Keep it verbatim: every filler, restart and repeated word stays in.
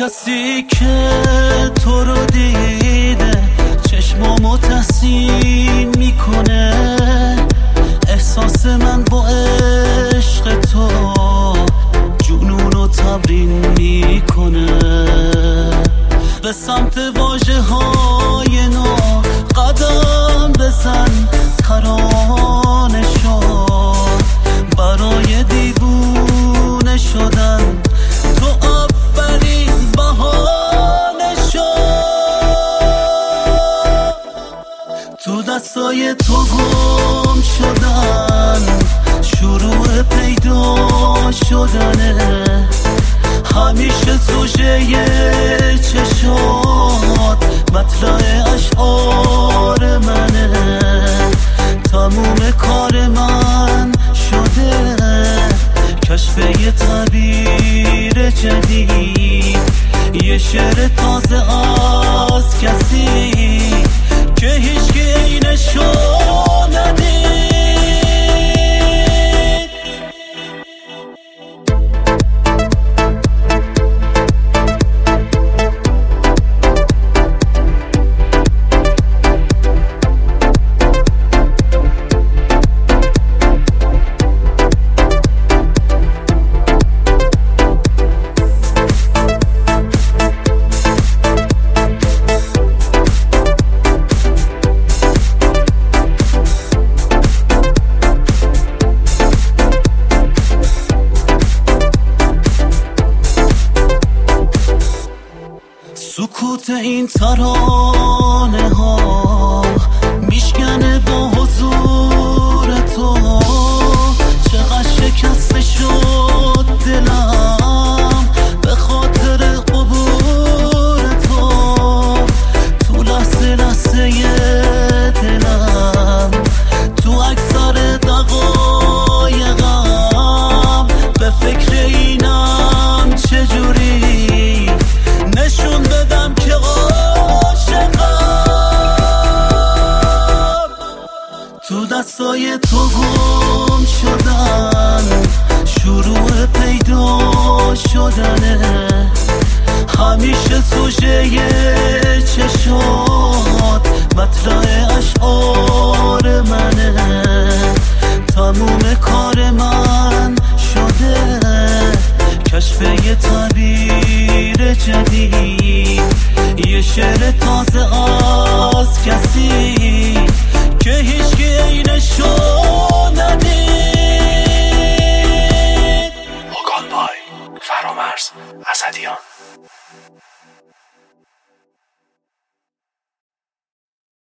کسی که تو رو دیده چشمامو تحسین میکنه، احساس من با عشق تو جنونو تمرین میکنه. به سمت واژه های نو قدم بزن، ترانه شد برای دیوونه شدن، تو اولین بهانه شد. تو دستای تو گم شدن شروع پیدا شدنه، همیشه سوژه چشات مطلع اشعار منه. تموم کار من شده کشف یه تعبیر جدید، یه شعر تازه از کسی که هیچکی عینشو ندید. سکوت این ترانه ها میشکنه با حضور تو، چقدر شکسته شد دلم به خاطر قبور تو. تو لحظه لحظه دلم، تو اکثر دقایقم به فکر اینم چجوری نشون بدم که عاشقم. تو دستای تو گم شدن شروع پیدا شدنه، همیشه سوژه چشات مطلع اشعار منه. تموم کار من شده کشف یه تعبیر جدید، یه شعر تازه از کسی که هیچکی عینشو ندید. هوگان بای، فرامرز، اسدیان.